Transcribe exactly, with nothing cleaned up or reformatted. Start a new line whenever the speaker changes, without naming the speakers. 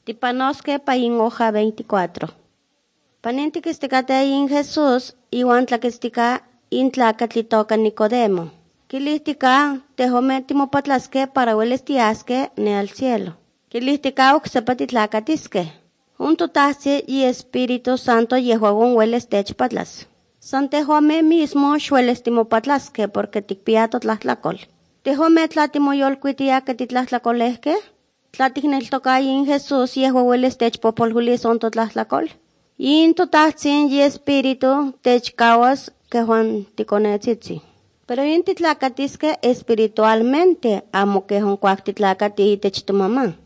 Tipanosque pa in hoja veinticuatro. Panintiquisticate in Jesús, iwan tlaquistica in tlacatlitoca Nicodemo. Quilihtica, tehome timopatlasque para hueles tiasque ne al cielo. Quilihtica ocsapa titlacatiske. Un totahsi y Espíritu Santo yehuagon hueles techpatlas. San tehome mismo xueles timopatlasque porque ticpiato tlahtlacol. Tehome tlatimoyolcuitiaque titlahtlacolehque. Tlaticneltocay in Jesús yehua hueles techpopolhulis on totlahtacol. In totahtzin y Espíritu techcawas quejuan ticonetzitzi. Pero in titlacatiske espiritualmente, amo quejon cuac titlacati itech tu mamá.